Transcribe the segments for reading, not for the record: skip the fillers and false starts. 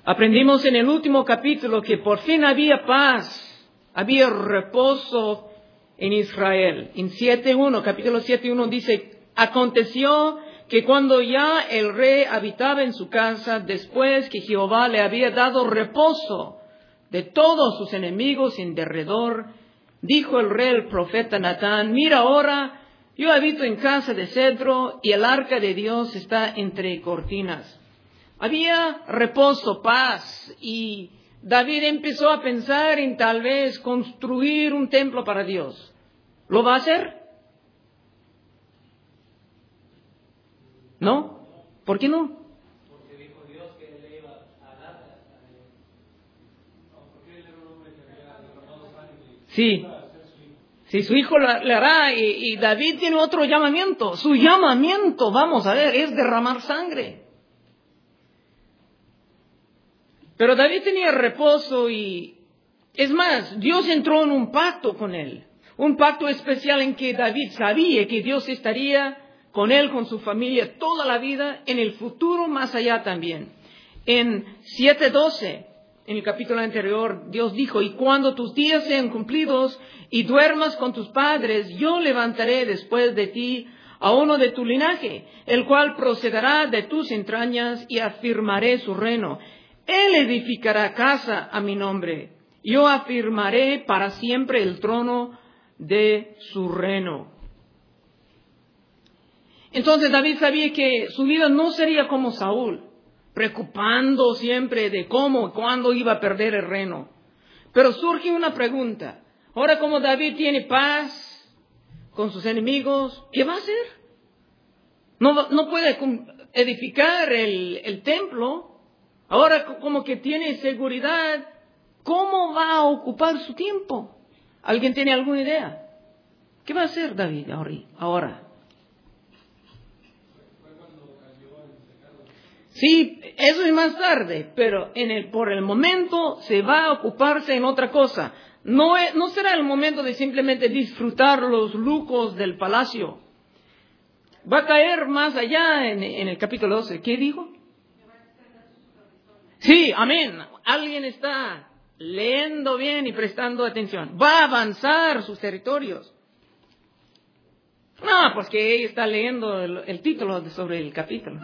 Aprendimos en el último capítulo que por fin había paz, había reposo en Israel. En capítulo 7:1 dice, aconteció que cuando ya el rey habitaba en su casa, después que Jehová le había dado reposo de todos sus enemigos en derredor, dijo el rey al profeta Natán, mira ahora, yo habito en casa de cedro y el arca de Dios está entre cortinas. Había reposo, paz, y David empezó a pensar en tal vez construir un templo para Dios. ¿Lo va a hacer? ¿No? ¿Por qué no? Porque dijo Dios que él iba a dar. Porque él era un hombre que había derramado sangre. Sí. Sí, su hijo le hará, y David tiene otro llamamiento. Su llamamiento, vamos a ver, es derramar sangre. Pero David tenía reposo y, es más, Dios entró en un pacto con él. Un pacto especial en que David sabía que Dios estaría con él, con su familia, toda la vida, en el futuro más allá también. En 7:12, en el capítulo anterior, Dios dijo, y cuando tus días sean cumplidos y duermas con tus padres, yo levantaré después de ti a uno de tu linaje, el cual procederá de tus entrañas y afirmaré su reino. Él edificará casa a mi nombre. Yo afirmaré para siempre el trono de su reino. Entonces David sabía que su vida no sería como Saúl, preocupando siempre de cómo y cuándo iba a perder el reino. Pero surge una pregunta. Ahora, como David tiene paz con sus enemigos, ¿qué va a hacer? No puede edificar el templo. Ahora, como que tiene seguridad, ¿cómo va a ocupar su tiempo? ¿Alguien tiene alguna idea? ¿Qué va a hacer David ahora? Sí, eso es más tarde, pero por el momento se va a ocuparse en otra cosa. No será el momento de simplemente disfrutar los lujos del palacio. Va a caer más allá en el capítulo 12. ¿Qué dijo? Sí, amén. Alguien está leyendo bien y prestando atención. Va a avanzar sus territorios. No, pues que ella está leyendo el título sobre el capítulo.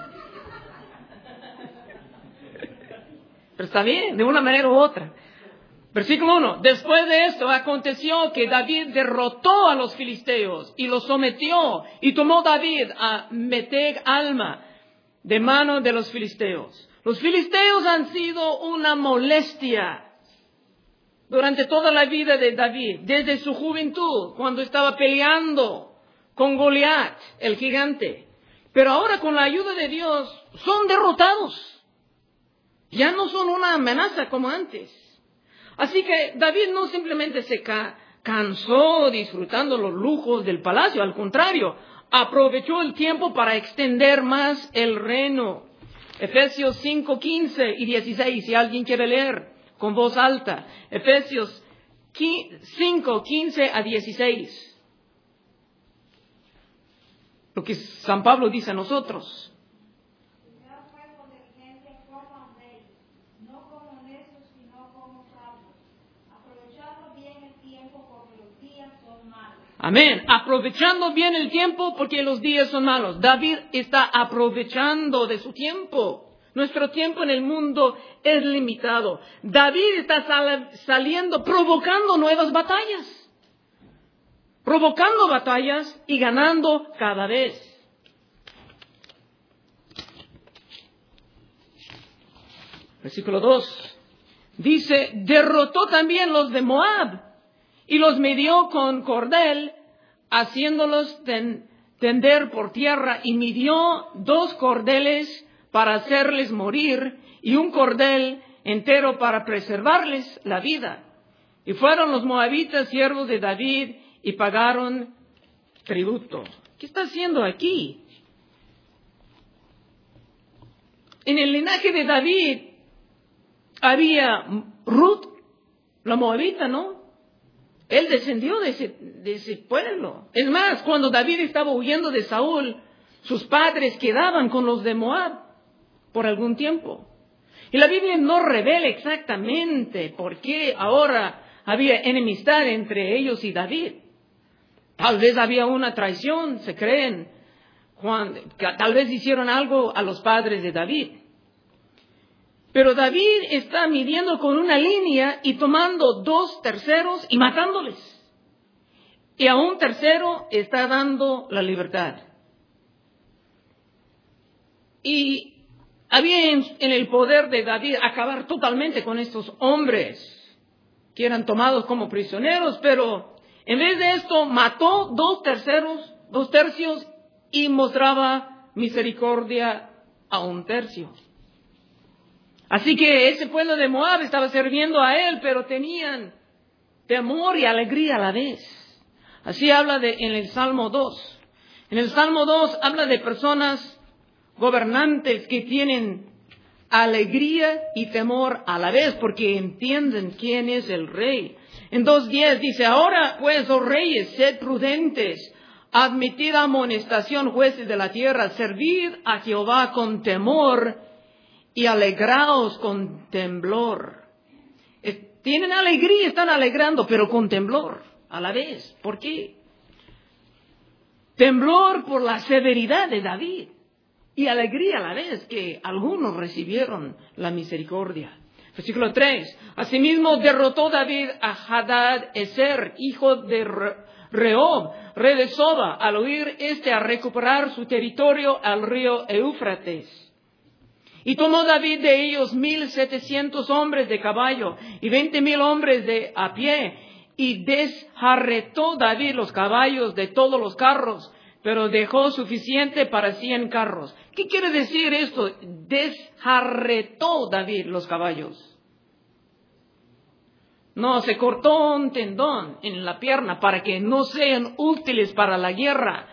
Pero está bien, de una manera u otra. Versículo 1. Después de esto aconteció que David derrotó a los filisteos y los sometió, y tomó David a Meteg Alma de mano de los filisteos. Los filisteos han sido una molestia durante toda la vida de David, desde su juventud, cuando estaba peleando con Goliat, el gigante. Pero ahora, con la ayuda de Dios, son derrotados. Ya no son una amenaza como antes. Así que David no simplemente se cansó disfrutando los lujos del palacio, al contrario, aprovechó el tiempo para extender más el reino. Efesios 5, 15 y 16, si alguien quiere leer con voz alta. Efesios 5, 15 a 16. Lo que San Pablo dice a nosotros. Amén. Aprovechando bien el tiempo porque los días son malos. David está aprovechando de su tiempo. Nuestro tiempo en el mundo es limitado. David está saliendo, provocando nuevas batallas. Provocando batallas y ganando cada vez. Versículo 2. Dice, derrotó también los de Moab y los midió con cordel, haciéndolos tender por tierra, y midió 2 cordeles para hacerles morir, y un cordel entero para preservarles la vida. Y fueron los moabitas siervos de David, y pagaron tributo. ¿Qué está haciendo aquí? En el linaje de David había Ruth, la moabita, ¿no? Él descendió de ese pueblo. Es más, cuando David estaba huyendo de Saúl, sus padres quedaban con los de Moab por algún tiempo. Y la Biblia no revela exactamente por qué ahora había enemistad entre ellos y David. Tal vez había una traición, se creen, que tal vez hicieron algo a los padres de David. Pero David está midiendo con una línea y tomando 2 terceros y matándoles. Y a un tercero está dando la libertad. Y había en el poder de David acabar totalmente con estos hombres que eran tomados como prisioneros, pero en vez de esto mató 2 tercios y mostraba misericordia a 1 tercio. Así que ese pueblo de Moab estaba sirviendo a él, pero tenían temor y alegría a la vez. Así habla en el Salmo 2. En el Salmo 2 habla de personas gobernantes que tienen alegría y temor a la vez, porque entienden quién es el rey. En 2:10 dice, ahora pues, oh reyes, sed prudentes, admitid amonestación, jueces de la tierra, servid a Jehová con temor y alegraos con temblor. Tienen alegría, están alegrando, pero con temblor a la vez. ¿Por qué? Temblor por la severidad de David y alegría a la vez que algunos recibieron la misericordia. Versículo 3. Asimismo derrotó David a Hadad-Ezer, hijo de Rehob, rey de Soba, al huir a recuperar su territorio al río Éufrates. Y tomó David de ellos 1,700 hombres de caballo y 20,000 hombres a pie, y desjarretó David los caballos de todos los carros, pero dejó suficiente para 100 carros. ¿Qué quiere decir esto? Desjarretó David los caballos. No, se cortó un tendón en la pierna para que no sean útiles para la guerra.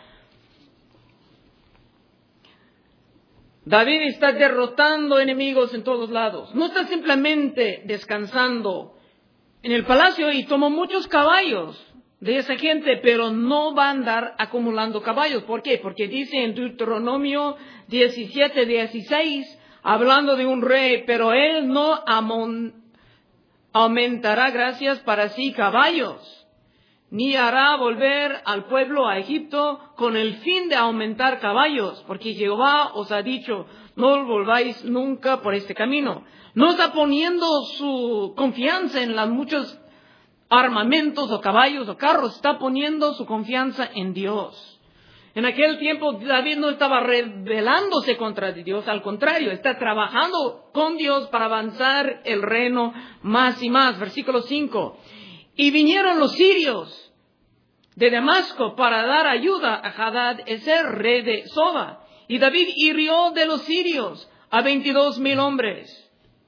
David está derrotando enemigos en todos lados. No está simplemente descansando en el palacio y tomó muchos caballos de esa gente, pero no va a andar acumulando caballos. ¿Por qué? Porque dice en Deuteronomio 17:16, hablando de un rey, pero él no aumentará gracias para sí caballos, ni hará volver al pueblo a Egipto con el fin de aumentar caballos, porque Jehová os ha dicho, no volváis nunca por este camino. No está poniendo su confianza en los muchos armamentos o caballos o carros, está poniendo su confianza en Dios. En aquel tiempo David no estaba rebelándose contra Dios, al contrario, está trabajando con Dios para avanzar el reino más y más. Versículo 5. Y vinieron los sirios de Damasco para dar ayuda a Hadad-Ezer, rey de Soba. Y David hirió de los sirios a 22,000 hombres.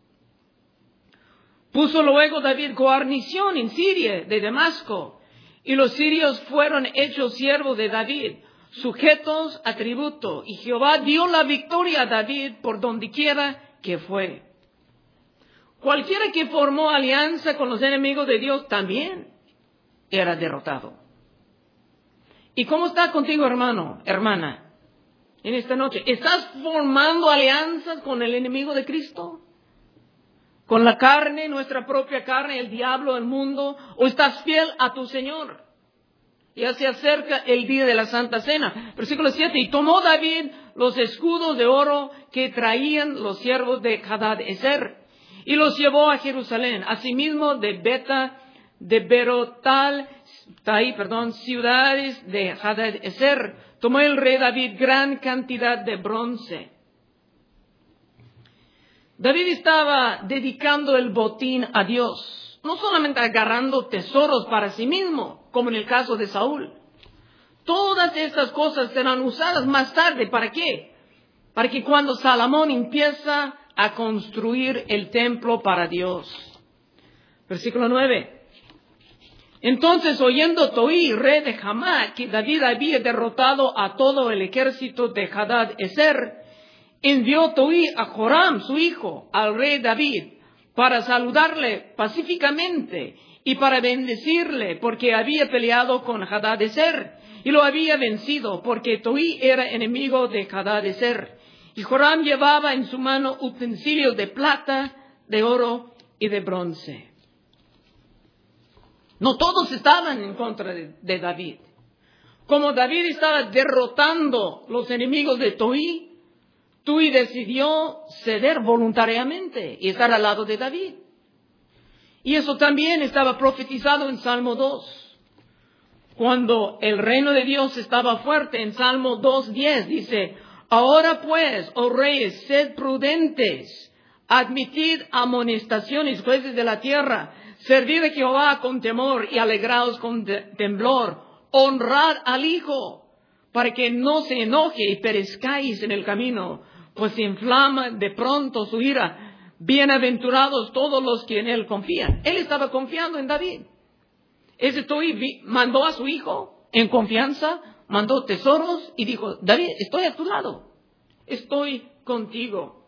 Puso luego David guarnición en Siria de Damasco. Y los sirios fueron hechos siervos de David, sujetos a tributo. Y Jehová dio la victoria a David por donde quiera que fue. Cualquiera que formó alianza con los enemigos de Dios también era derrotado. ¿Y cómo está contigo, hermano, hermana, en esta noche? ¿Estás formando alianzas con el enemigo de Cristo? ¿Con la carne, nuestra propia carne, el diablo, el mundo? ¿O estás fiel a tu Señor? Ya se acerca el día de la Santa Cena. Versículo 7. Y tomó David los escudos de oro que traían los siervos de Hadad-Ezer y los llevó a Jerusalén. Asimismo de Berotal, ciudades de Hadad-Ezer, tomó el rey David gran cantidad de bronce. David estaba dedicando el botín a Dios, no solamente agarrando tesoros para sí mismo, como en el caso de Saúl. Todas estas cosas serán usadas más tarde. ¿Para qué? Para que cuando Salomón empieza a construir el templo para Dios. Versículo 9. Entonces, oyendo Toí, rey de Hamá, que David había derrotado a todo el ejército de Hadad-Ezer, envió Toí a Joram, su hijo, al rey David, para saludarle pacíficamente y para bendecirle, porque había peleado con Hadad-Ezer y lo había vencido, porque Toí era enemigo de Hadad-Ezer. Y Joram llevaba en su mano utensilios de plata, de oro y de bronce. No todos estaban en contra de David. Como David estaba derrotando los enemigos de Tui decidió ceder voluntariamente y estar al lado de David. Y eso también estaba profetizado en Salmo 2. Cuando el reino de Dios estaba fuerte, en Salmo 2:10 dice: ahora pues, oh reyes, sed prudentes, admitid amonestaciones, jueces de la tierra, servid a Jehová con temor y alegraos con temblor, honrad al Hijo, para que no se enoje y perezcáis en el camino, pues se inflama de pronto su ira. Bienaventurados todos los que en él confían. Él estaba confiando en David. Ese Tui mandó a su hijo en confianza, mandó tesoros y dijo: David, estoy a tu lado, estoy contigo.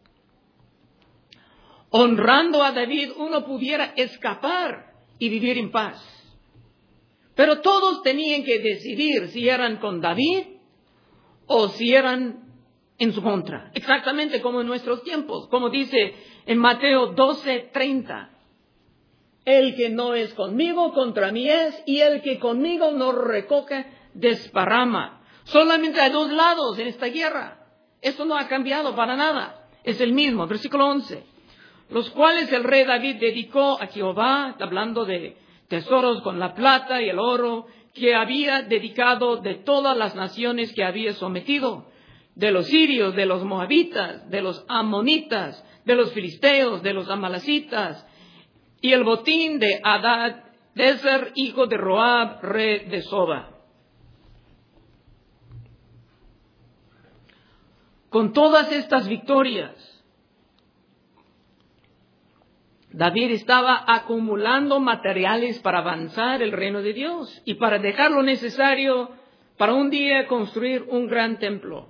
Honrando a David, uno pudiera escapar y vivir en paz. Pero todos tenían que decidir si eran con David o si eran en su contra. Exactamente como en nuestros tiempos, como dice en Mateo 12:30. El que no es conmigo, contra mí es, y el que conmigo no recoge, desparrama. Solamente hay dos lados en esta guerra. Esto no ha cambiado para nada. Es el mismo. Versículo 11. Los cuales el rey David dedicó a Jehová, hablando de tesoros con la plata y el oro, que había dedicado de todas las naciones que había sometido, de los sirios, de los moabitas, de los amonitas, de los filisteos, de los amalecitas, y el botín de Hadad-Ezer, hijo de Roab, rey de Soba. Con todas estas victorias, David estaba acumulando materiales para avanzar el reino de Dios y para dejar lo necesario para un día construir un gran templo.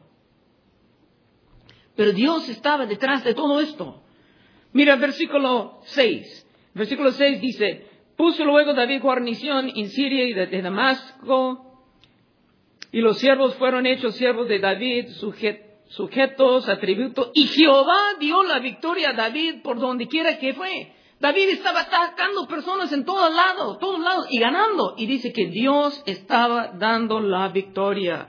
Pero Dios estaba detrás de todo esto. Mira el versículo 6. Versículo 6 dice: puso luego David guarnición en Siria y de Damasco, y los siervos fueron hechos siervos de David, sujetos a tributo, y Jehová dio la victoria a David por donde quiera que fue. David estaba atacando personas en todos lados, y ganando. Y dice que Dios estaba dando la victoria.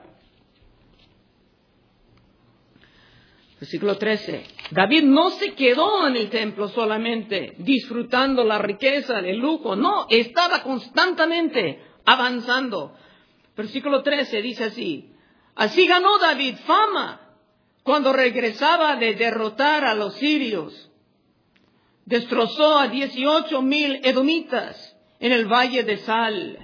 Versículo 13. David no se quedó en el templo solamente disfrutando la riqueza, el lujo. No, estaba constantemente avanzando. Versículo 13 dice así: así ganó David fama cuando regresaba de derrotar a los sirios. Destrozó a 18,000 edomitas en el valle de Sal.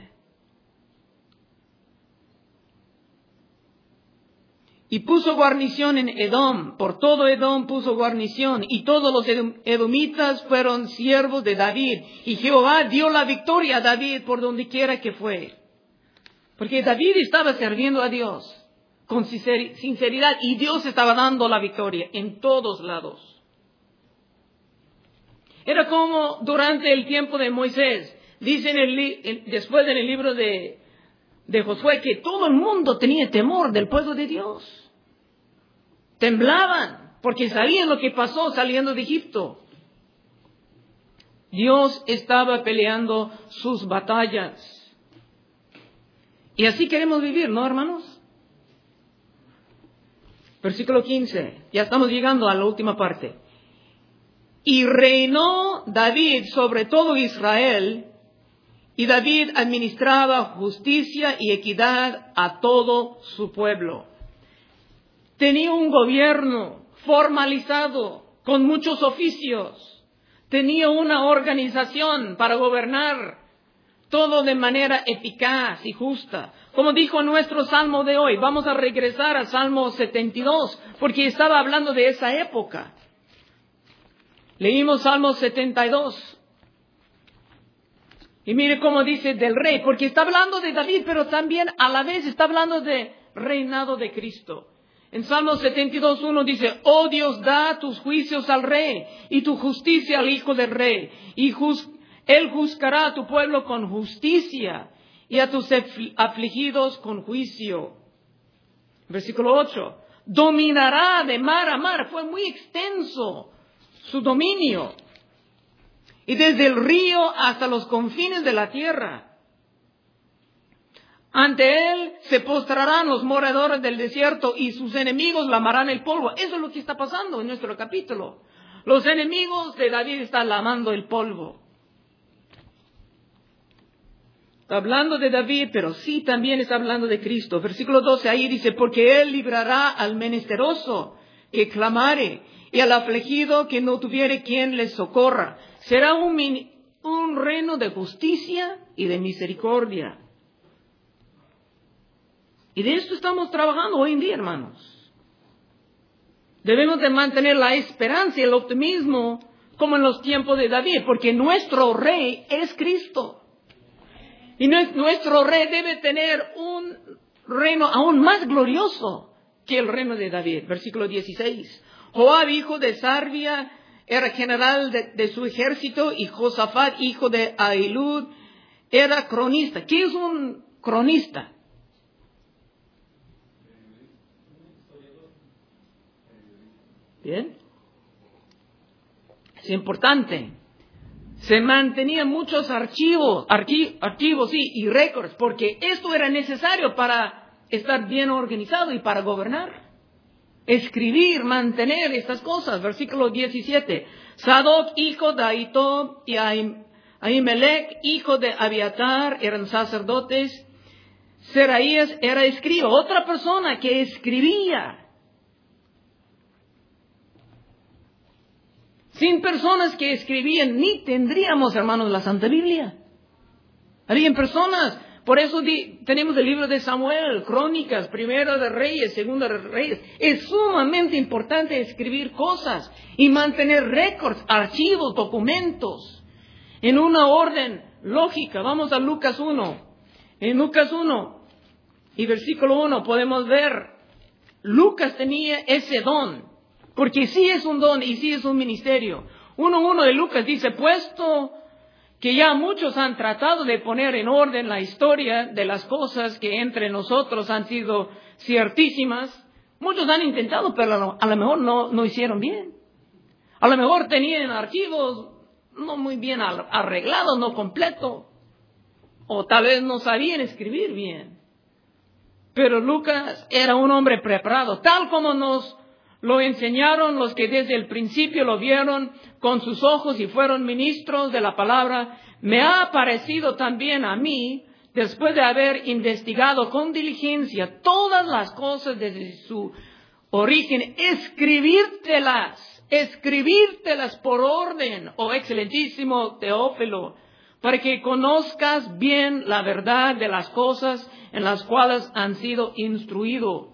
Y puso guarnición en Edom, por todo Edom puso guarnición, y todos los edomitas fueron siervos de David. Y Jehová dio la victoria a David por donde quiera que fue. Porque David estaba sirviendo a Dios con sinceridad, y Dios estaba dando la victoria en todos lados. Era como durante el tiempo de Moisés. Dice después en el libro de Josué que todo el mundo tenía temor del pueblo de Dios. Temblaban porque sabían lo que pasó saliendo de Egipto. Dios estaba peleando sus batallas. Y así queremos vivir, ¿no, hermanos? Versículo 15. Ya estamos llegando a la última parte. Y reinó David sobre todo Israel, y David administraba justicia y equidad a todo su pueblo. Tenía un gobierno formalizado con muchos oficios. Tenía una organización para gobernar todo de manera eficaz y justa. Como dijo nuestro salmo de hoy, vamos a regresar al Salmo 72, porque estaba hablando de esa época. Leímos Salmo 72. Y mire cómo dice del rey, porque está hablando de David, pero también a la vez está hablando de reinado de Cristo. En Salmo 72:1 dice: oh Dios, da tus juicios al rey y tu justicia al hijo del rey. Y él juzgará a tu pueblo con justicia y a tus afligidos con juicio. Versículo 8. dominará de mar a mar. Fue muy extenso su dominio. Y desde el río hasta los confines de la tierra. Ante él se postrarán los moradores del desierto y sus enemigos lamarán el polvo. Eso es lo que está pasando en nuestro capítulo. Los enemigos de David están lamando el polvo. Está hablando de David, pero sí también está hablando de Cristo. Versículo 12 ahí dice, porque él librará al menesteroso que clamare y al afligido que no tuviere quien le socorra. Será un reino de justicia y de misericordia. Y de esto estamos trabajando hoy en día, hermanos. Debemos de mantener la esperanza y el optimismo como en los tiempos de David, porque nuestro rey es Cristo. Y nuestro rey debe tener un reino aún más glorioso que el reino de David. Versículo 16. Joab, hijo de Sarvia, era general de su ejército, y Josafat, hijo de Ahilud, era cronista. ¿Qué es un cronista? Bien. Es importante. Se mantenían muchos archivos, sí, y récords, porque esto era necesario para estar bien organizado y para gobernar. Escribir, mantener estas cosas. Versículo 17. Sadoc, hijo de Ahitob, y Ahimelech, hijo de Abiatar, eran sacerdotes. Seraías era escriba, otra persona que escribía. Sin personas que escribían, ni tendríamos, hermanos, la Santa Biblia. Habían personas. Por eso tenemos el libro de Samuel, Crónicas, Primera de Reyes, Segunda de Reyes. Es sumamente importante escribir cosas y mantener récords, archivos, documentos en una orden lógica. Vamos a Lucas 1. En Lucas 1 y versículo 1 podemos ver, Lucas tenía ese don. Porque sí es un don y sí es un ministerio. 1:1 de Lucas dice, puesto que ya muchos han tratado de poner en orden la historia de las cosas que entre nosotros han sido ciertísimas, muchos han intentado, pero a lo mejor no hicieron bien. A lo mejor tenían archivos no muy bien arreglados, no completos, o tal vez no sabían escribir bien. Pero Lucas era un hombre preparado, tal como nos lo enseñaron los que desde el principio lo vieron con sus ojos y fueron ministros de la palabra. Me ha parecido también a mí, después de haber investigado con diligencia todas las cosas desde su origen, escribírtelas por orden, oh excelentísimo Teófilo, para que conozcas bien la verdad de las cosas en las cuales han sido instruidos.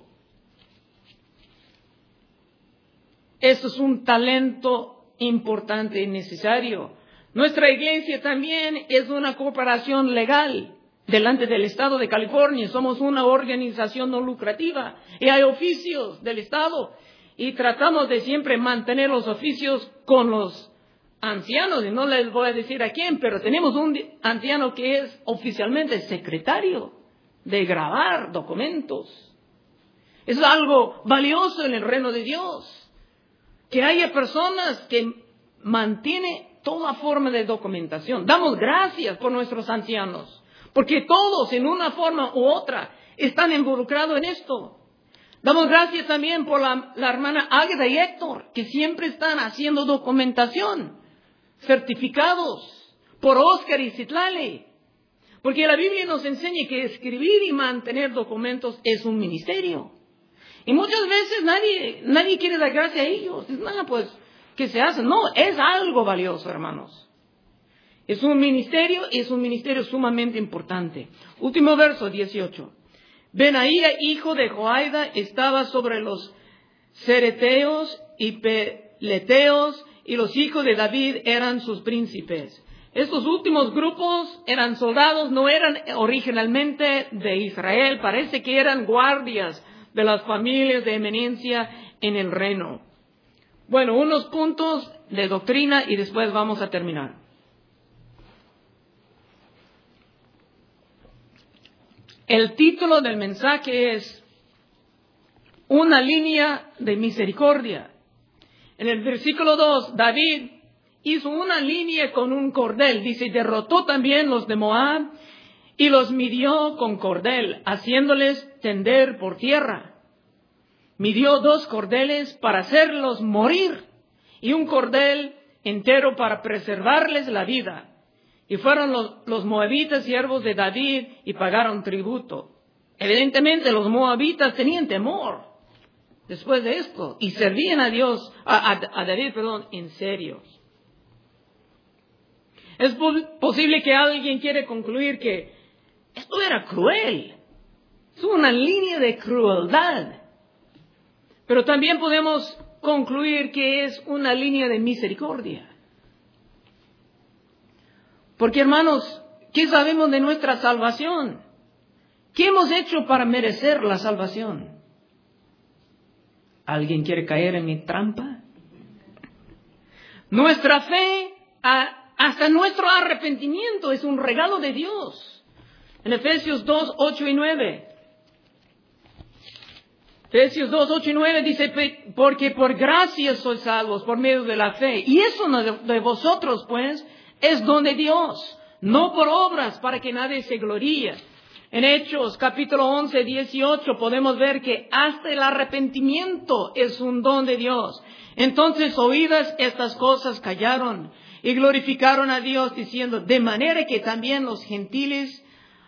Eso es un talento importante y necesario. Nuestra iglesia también es una cooperación legal delante del Estado de California. Somos una organización no lucrativa y hay oficios del Estado. Y tratamos de siempre mantener los oficios con los ancianos. Y no les voy a decir a quién, pero tenemos un anciano que es oficialmente secretario de grabar documentos. Es algo valioso en el reino de Dios. Que haya personas que mantienen toda forma de documentación. Damos gracias por nuestros ancianos, porque todos en una forma u otra están involucrados en esto. Damos gracias también por la hermana Águeda y Héctor, que siempre están haciendo documentación, certificados por Oscar y Citlali. Porque la Biblia nos enseña que escribir y mantener documentos es un ministerio. Y muchas veces nadie quiere dar gracia a ellos. Es nada, pues, que se hace. No, es algo valioso, hermanos. Es un ministerio y es un ministerio sumamente importante. Último verso, 18. Benaía, hijo de Joiada, estaba sobre los cereteos y peleteos, y los hijos de David eran sus príncipes. Estos últimos grupos eran soldados, no eran originalmente de Israel. Parece que eran guardias de las familias de eminencia en el reino. Bueno, unos puntos de doctrina y después vamos a terminar. El título del mensaje es una línea de misericordia. En el versículo 2, David hizo una línea con un cordel. Dice, derrotó también los de Moab y los midió con cordel, haciéndoles tender por tierra. Midió 2 cordeles para hacerlos morir y un cordel entero para preservarles la vida. Y fueron los moabitas siervos de David y pagaron tributo. Evidentemente los moabitas tenían temor después de esto y servían a David, en serio. Es posible que alguien quiera concluir que esto era cruel. Es una línea de crueldad. Pero también podemos concluir que es una línea de misericordia. Porque, hermanos, ¿qué sabemos de nuestra salvación? ¿Qué hemos hecho para merecer la salvación? ¿Alguien quiere caer en mi trampa? Nuestra fe, hasta nuestro arrepentimiento, es un regalo de Dios. En Efesios 2, 8 y 9. Efesios 2, 8 y 9 dice, porque por gracia sois salvos por medio de la fe. Y eso no de vosotros, pues, es don de Dios, no por obras para que nadie se gloríe. En Hechos capítulo 11, 18 podemos ver que hasta el arrepentimiento es un don de Dios. Entonces, oídas estas cosas, callaron y glorificaron a Dios diciendo, de manera que también a los gentiles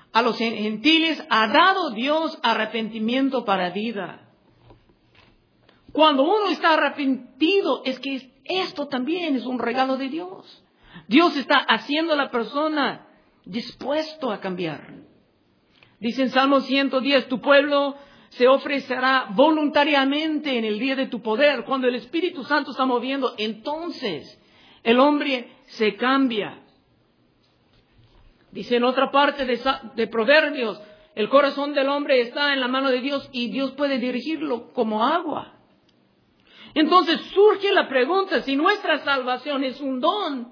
ha dado Dios arrepentimiento para vida. Cuando uno está arrepentido, es que esto también es un regalo de Dios. Dios está haciendo a la persona dispuesto a cambiar. Dice en Salmo 110, tu pueblo se ofrecerá voluntariamente en el día de tu poder. Cuando el Espíritu Santo está moviendo, entonces el hombre se cambia. Dice en otra parte de Proverbios, el corazón del hombre está en la mano de Dios y Dios puede dirigirlo como agua. Entonces surge la pregunta, si nuestra salvación es un don,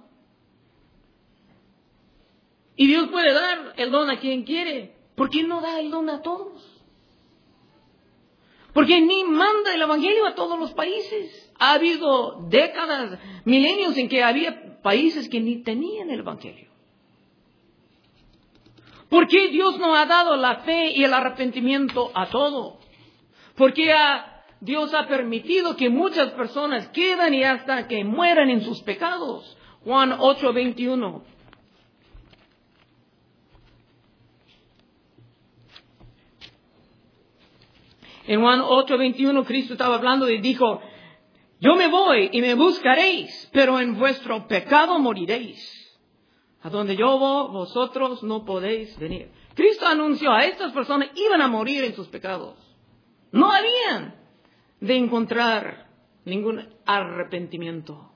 y Dios puede dar el don a quien quiere, ¿por qué no da el don a todos? Porque ni manda el Evangelio a todos los países. Ha habido décadas, milenios en que había países que ni tenían el Evangelio. ¿Por qué Dios no ha dado la fe y el arrepentimiento a todo? ¿Por qué Dios ha permitido que muchas personas quedan y hasta que mueran en sus pecados? Juan 8, 21. En Juan 8, 21 Cristo estaba hablando y dijo, yo me voy y me buscaréis, pero en vuestro pecado moriréis. A donde yo voy, vosotros no podéis venir. Cristo anunció a estas personas iban a morir en sus pecados. No habían de encontrar ningún arrepentimiento.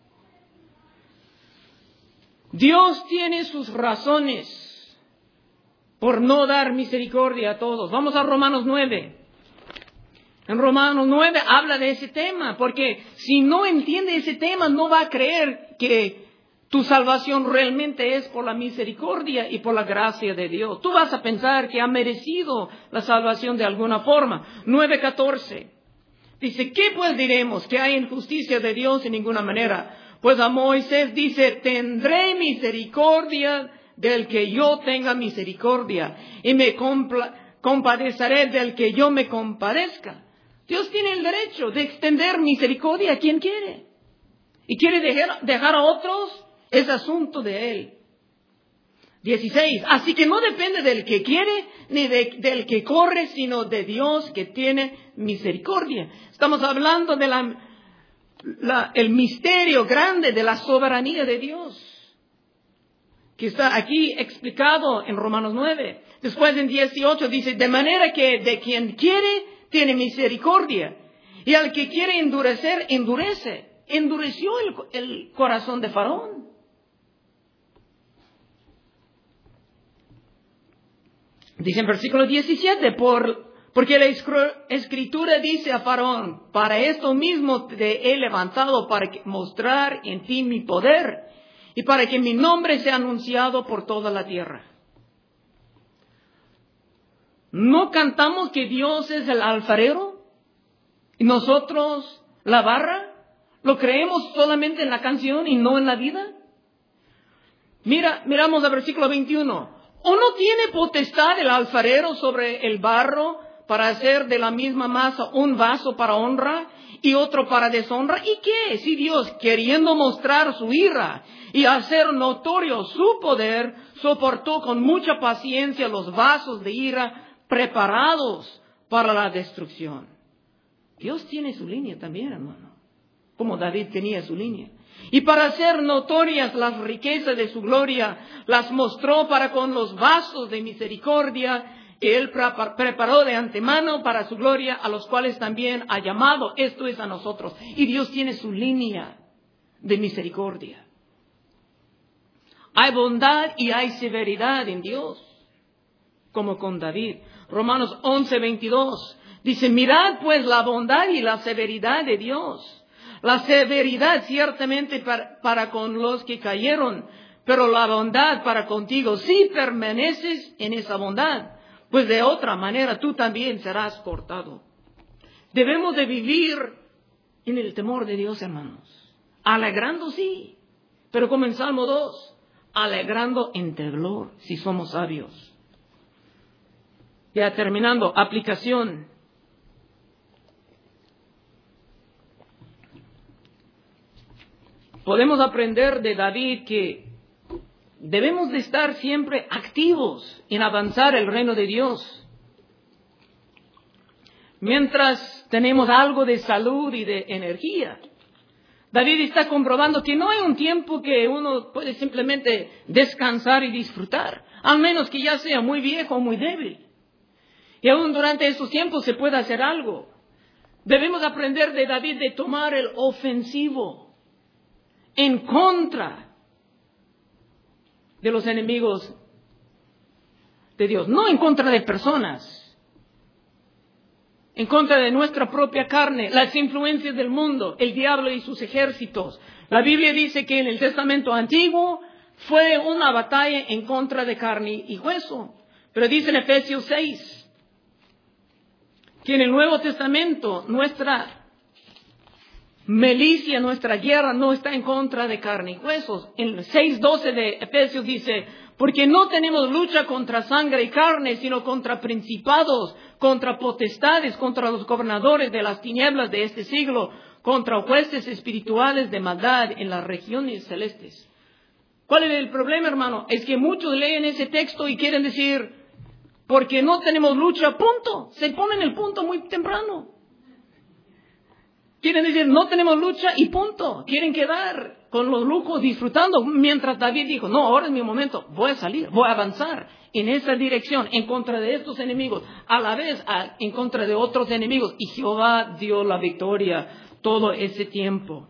Dios tiene sus razones por no dar misericordia a todos. Vamos a Romanos 9. En Romanos 9 habla de ese tema, porque si no entiende ese tema, no va a creer que tu salvación realmente es por la misericordia y por la gracia de Dios. Tú vas a pensar que ha merecido la salvación de alguna forma. 9:14. Dice, ¿qué pues diremos? ¿Que hay injusticia de Dios? En ninguna manera. Pues a Moisés dice, tendré misericordia del que yo tenga misericordia, y me compadeceré del que yo me compadezca. Dios tiene el derecho de extender misericordia a quien quiere. Y quiere dejar a otros, es asunto de Él. 16. Así que no depende del que quiere ni del que corre, sino de Dios que tiene misericordia. Estamos hablando de el misterio grande de la soberanía de Dios, que está aquí explicado en Romanos 9. Después en 18 dice, de manera que de quien quiere tiene misericordia, y al que quiere endurecer, endurece. Endureció el corazón de Faraón. Dice en versículo 17, porque la Escritura dice a Faraón, para esto mismo te he levantado para mostrar en ti mi poder, y para que mi nombre sea anunciado por toda la tierra. ¿No cantamos que Dios es el alfarero ¿Y nosotros la barra? ¿Lo creemos solamente en la canción y no en la vida? Miramos el versículo 21. ¿O no tiene potestad el alfarero sobre el barro para hacer de la misma masa un vaso para honra y otro para deshonra? ¿Y qué? Si Dios, queriendo mostrar su ira y hacer notorio su poder, soportó con mucha paciencia los vasos de ira preparados para la destrucción. Dios tiene su línea también, hermano, como David tenía su línea. Y para hacer notorias las riquezas de su gloria, las mostró para con los vasos de misericordia que Él preparó de antemano para su gloria, a los cuales también ha llamado, esto es a nosotros. Y Dios tiene su línea de misericordia. Hay bondad y hay severidad en Dios, como con David. Romanos 11:22 dice, mirad pues la bondad y la severidad de Dios. La severidad ciertamente para con los que cayeron, pero la bondad para contigo si permaneces en esa bondad, pues de otra manera tú también serás cortado. Debemos de vivir en el temor de Dios, hermanos. Alegrando, sí, pero como en Salmo 2, alegrando en temor, si somos sabios. Ya terminando, aplicación. Podemos aprender de David que debemos de estar siempre activos en avanzar el reino de Dios. Mientras tenemos algo de salud y de energía. David está comprobando que no hay un tiempo que uno puede simplemente descansar y disfrutar, al menos que ya sea muy viejo o muy débil. Y aún durante esos tiempos se puede hacer algo. Debemos aprender de David de tomar el ofensivo en contra de los enemigos de Dios, no en contra de personas, en contra de nuestra propia carne, las influencias del mundo, el diablo y sus ejércitos. La Biblia dice que en el Testamento Antiguo fue una batalla en contra de carne y hueso, pero dice en Efesios 6 que en el Nuevo Testamento nuestra milicia, nuestra guerra no está en contra de carne y huesos. En el 6:12 de Efesios dice, porque no tenemos lucha contra sangre y carne, sino contra principados, contra potestades, contra los gobernadores de las tinieblas de este siglo, contra huestes espirituales de maldad en las regiones celestes. ¿Cuál es el problema, hermano? Es que muchos leen ese texto y quieren decir, porque no tenemos lucha, punto. Se ponen el punto muy temprano. Quieren decir, no tenemos lucha y punto. Quieren quedar con los lujos disfrutando. Mientras David dijo, no, ahora es mi momento. Voy a salir, voy a avanzar en esa dirección, en contra de estos enemigos. A la vez, en contra de otros enemigos. Y Jehová dio la victoria todo ese tiempo.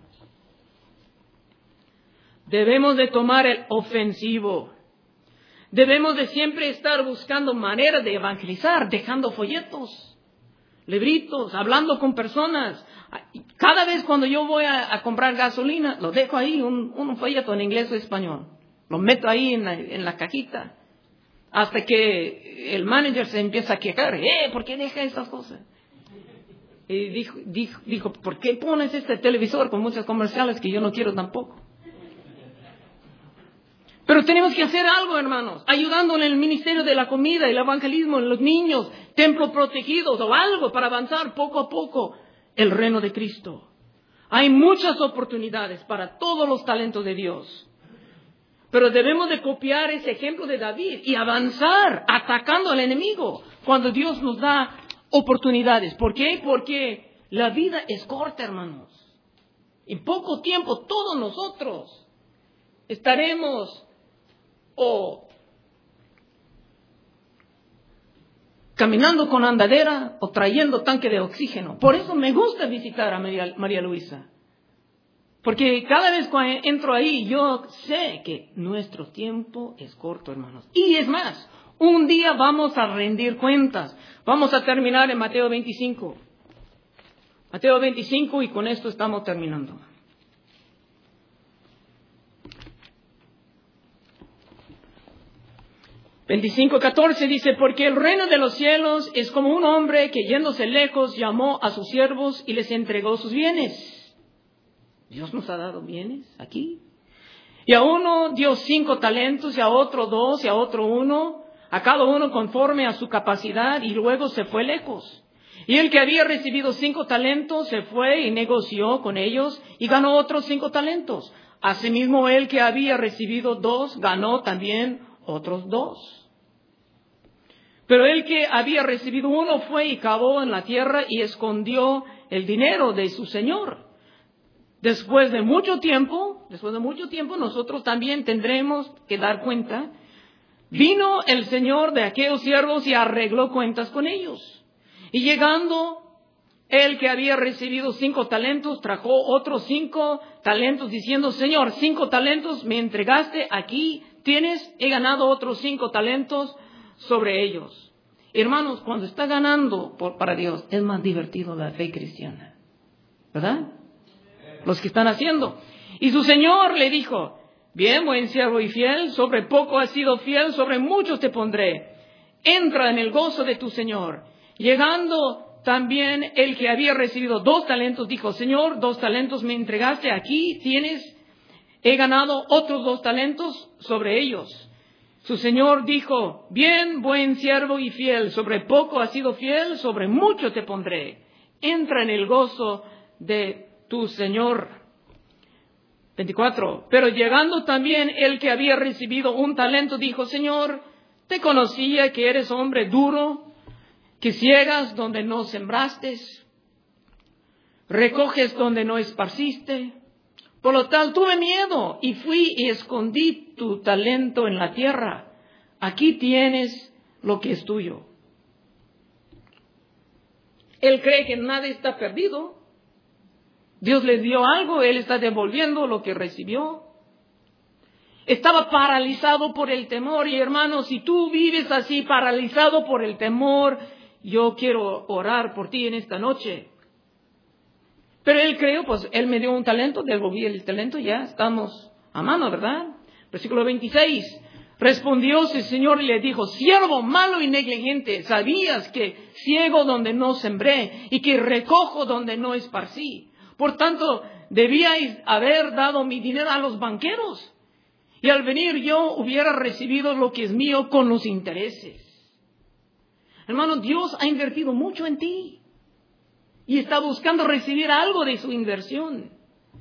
Debemos de tomar el ofensivo. Debemos de siempre estar buscando maneras de evangelizar, dejando folletos, libritos, hablando con personas. Cada vez cuando yo voy a comprar gasolina, lo dejo ahí, un folleto en inglés o español. Lo meto ahí en la cajita. Hasta que el manager se empieza a quejar. ¿Por qué deja esas cosas? Y dijo, ¿por qué pones este televisor con muchos comerciales que yo no quiero tampoco? Pero tenemos que hacer algo, hermanos, ayudando en el ministerio de la comida, el evangelismo, en los niños, templos protegidos o algo para avanzar poco a poco el reino de Cristo. Hay muchas oportunidades para todos los talentos de Dios. Pero debemos de copiar ese ejemplo de David y avanzar atacando al enemigo cuando Dios nos da oportunidades. ¿Por qué? Porque la vida es corta, hermanos. En poco tiempo todos nosotros estaremos caminando con andadera o trayendo tanque de oxígeno. Por eso me gusta visitar a María Luisa. Porque cada vez que entro ahí, yo sé que nuestro tiempo es corto, hermanos. Y es más, un día vamos a rendir cuentas. Vamos a terminar en Mateo 25. Mateo 25 y con esto estamos terminando. 25:14 dice, porque el reino de los cielos es como un hombre que yéndose lejos llamó a sus siervos y les entregó sus bienes. Dios nos ha dado bienes aquí. Y a uno dio 5 talentos, y a otro 2, y a otro 1, a cada uno conforme a su capacidad, y luego se fue lejos. Y el que había recibido 5 talentos se fue y negoció con ellos y ganó otros 5 talentos. Asimismo, el que había recibido 2 ganó también otros 2. Pero el que había recibido 1 fue y cavó en la tierra y escondió el dinero de su señor. Después de mucho tiempo, nosotros también tendremos que dar cuenta. Vino el señor de aquellos siervos y arregló cuentas con ellos. Y llegando el que había recibido 5 talentos, trajo otros 5 talentos, diciendo, Señor, 5 talentos me entregaste, aquí tienes, he ganado otros 5 talentos sobre ellos. Hermanos, cuando está ganando para Dios, es más divertido la fe cristiana, ¿verdad? Los que están haciendo. Y su Señor le dijo, bien, buen siervo y fiel, sobre poco has sido fiel, sobre muchos te pondré. Entra en el gozo de tu Señor. Llegando también el que había recibido 2 talentos, dijo, Señor, 2 talentos me entregaste, aquí tienes, he ganado otros 2 talentos sobre ellos. Su Señor dijo, bien, buen siervo y fiel, sobre poco has sido fiel, sobre mucho te pondré. Entra en el gozo de tu Señor. 24. Pero llegando también el que había recibido 1 talento, dijo, Señor, te conocía que eres hombre duro, que ciegas donde no sembraste, recoges donde no esparciste. Por lo tal tuve miedo y fui y escondí tu talento en la tierra. Aquí tienes lo que es tuyo. Él cree que nada está perdido. Dios le dio algo, él está devolviendo lo que recibió. Estaba paralizado por el temor. Y hermanos, si tú vives así, paralizado por el temor, yo quiero orar por ti en esta noche. Pero él creyó, pues él me dio un talento, devolví el talento, ya estamos a mano, ¿verdad? Versículo 26. Respondió su Señor y le dijo, siervo malo y negligente, sabías que ciego donde no sembré y que recojo donde no esparcí. Por tanto, debíais haber dado mi dinero a los banqueros. Y al venir yo hubiera recibido lo que es mío con los intereses. Hermano, Dios ha invertido mucho en ti. Y está buscando recibir algo de su inversión.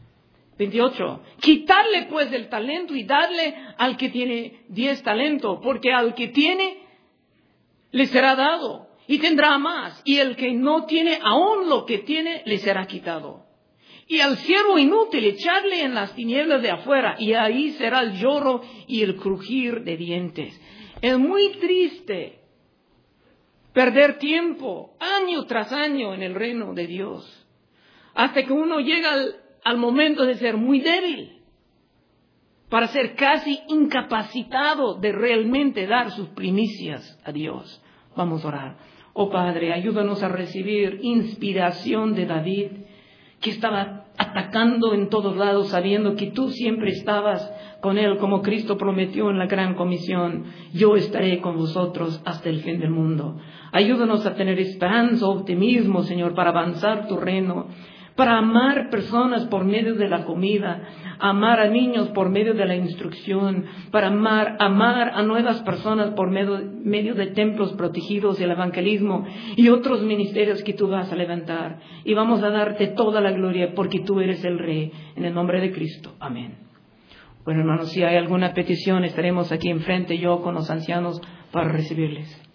28. Quitarle pues el talento y darle al que tiene 10 talentos. Porque al que tiene, le será dado. Y tendrá más. Y el que no tiene, aún lo que tiene, le será quitado. Y al siervo inútil echarle en las tinieblas de afuera. Y ahí será el lloro y el crujir de dientes. Es muy triste perder tiempo, año tras año, en el reino de Dios. Hasta que uno llega al momento de ser muy débil. Para ser casi incapacitado de realmente dar sus primicias a Dios. Vamos a orar. Oh Padre, ayúdanos a recibir inspiración de David, que estaba atacando en todos lados, sabiendo que tú siempre estabas con él, como Cristo prometió en la gran comisión. Yo estaré con vosotros hasta el fin del mundo. Ayúdanos a tener esperanza, optimismo, Señor, para avanzar tu reino, para amar personas por medio de la comida, amar a niños por medio de la instrucción, para amar a nuevas personas por medio de templos protegidos y el evangelismo y otros ministerios que tú vas a levantar. Y vamos a darte toda la gloria porque tú eres el Rey, en el nombre de Cristo. Amén. Bueno, hermanos, si hay alguna petición, estaremos aquí enfrente yo con los ancianos para recibirles.